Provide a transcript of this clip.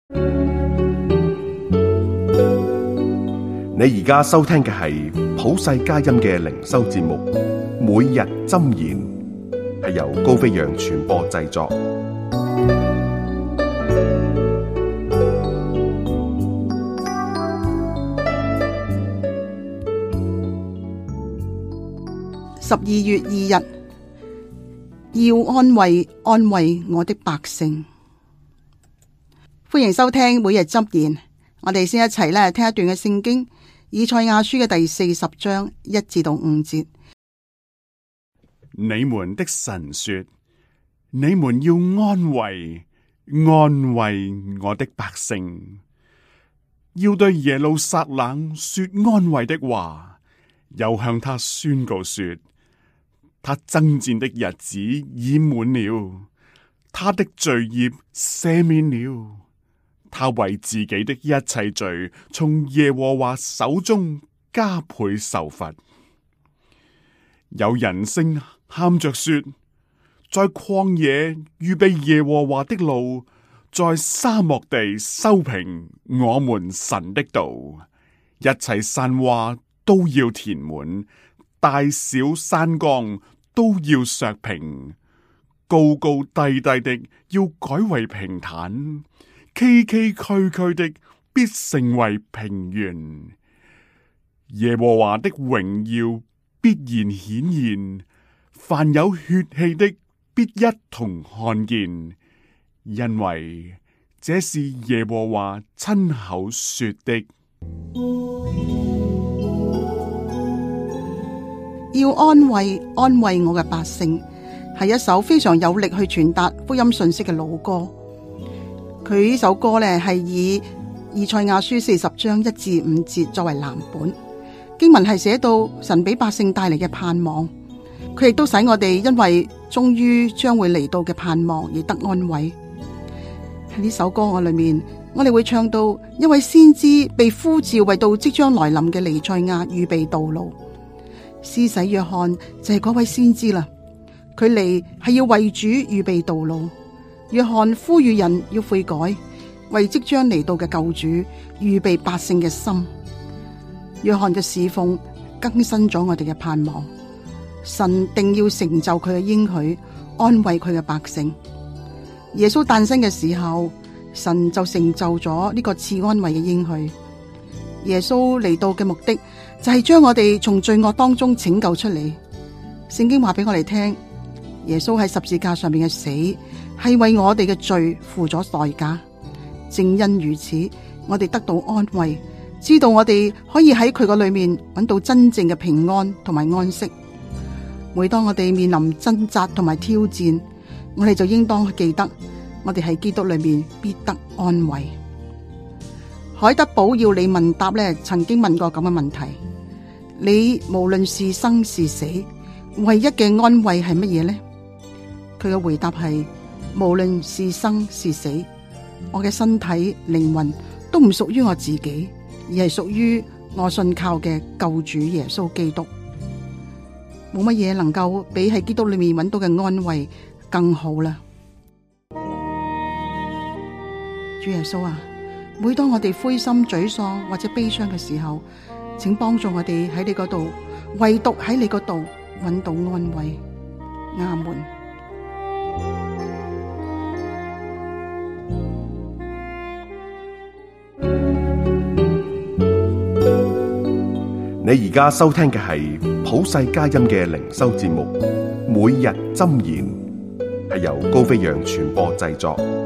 你而家收聽嘅係普世佳音嘅靈修節目，每日箴言，係由高飛揚傳播製作。 12月2日，要安慰我的百姓。歡迎收聽每日箴言。我哋先一齊咧聽一段嘅聖經，以賽亞書嘅第40章1至5節。 你們的神說：你們要安慰我的百姓，要對耶路撒冷說安慰的話，又向他宣告說：他爭戰的日子已滿了，他的罪孽赦免了。他為自己的一切罪，從耶和華手中加倍受罰。有人聲喊着說：在曠野預備耶和華的路，在沙漠地修平我們神的道。一切山窪都要填滿，大小山岡都要削平，高高低低的要改為平坦，崎崎嶇嶇的必成為平原。耶和華的榮耀必然顯現，凡有血氣的必一同看見，因為這是耶和華親口說的。 要安慰我嘅百姓，係一首非常有力去傳達福音信息嘅老歌。佢呢首歌呢，係以賽亞書40章1至5節作為藍本，經文係寫到神俾百姓帶嚟嘅盼望，佢亦都使我哋因為終於將會嚟到嘅盼望而得安慰。喺呢首歌裏面，我哋會唱到一位先知被呼召為到即將來臨嘅彌賽亞預備道路。施洗約翰就係嗰位先知啦，佢嚟係要為主預備道路。約翰呼籲人要悔改，為即將嚟到嘅救主預備百姓嘅心。約翰嘅侍奉更新咗我哋嘅盼望，神定要成就佢嘅應許，安慰佢嘅百姓。耶穌誕生嘅時候，神就成就咗呢個賜安慰嘅應許。耶穌嚟到嘅目的就係將我哋從罪惡當中拯救出嚟。聖經話俾我哋聽，耶穌喺十字架上面嘅死係為我哋嘅罪付咗代價。正因如此，我哋得到安慰，知道我哋可以喺佢個裏面揾到真正嘅平安同埋安息。每當我哋面臨掙扎同埋挑戰，我哋就應當記得，我哋喺基督裏面必得安慰。海德堡要你問答呢，曾經問過咁嘅問題：你無論是生是死，唯一嘅安慰係乜嘢呢？佢嘅回答係：無論是生是死，我嘅身體靈魂都唔屬於我自己，而係屬於我信靠嘅救主耶穌基督。冇乜嘢能夠比喺基督裏面揾到嘅安慰更好啦。主耶穌啊，每當我哋灰心沮喪或者悲傷嘅時候，請幫助我哋喺你嗰度，唯獨喺你嗰度揾到安慰。阿門。 你而家收聽嘅係普世佳音嘅靈修節目，每日箴言，係由高飛揚傳播製作。